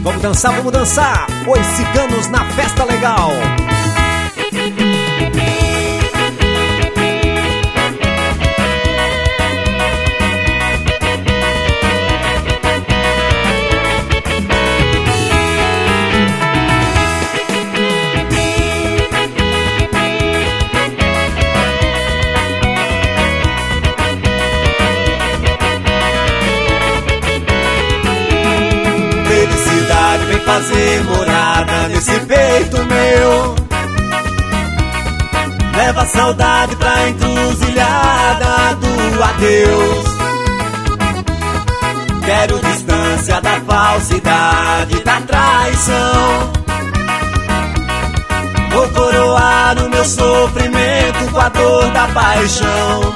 vamos dançar. Os ciganos na festa legal. Vem fazer morada nesse peito meu. Leva a saudade pra encruzilhada do adeus. Quero distância da falsidade, da traição. Vou coroar o meu sofrimento com a dor da paixão.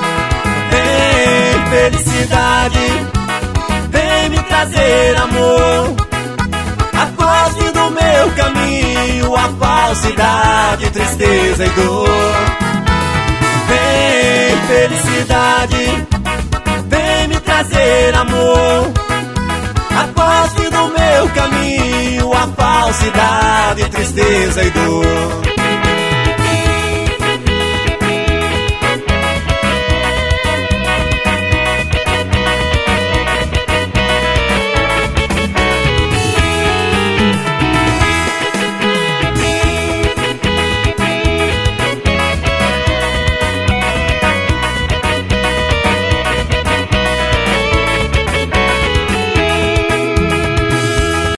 Vem, felicidade, vem me trazer amor. Afaste do meu caminho a falsidade, tristeza e dor. Vem, felicidade, vem me trazer amor. Afaste do meu caminho a falsidade, tristeza e dor.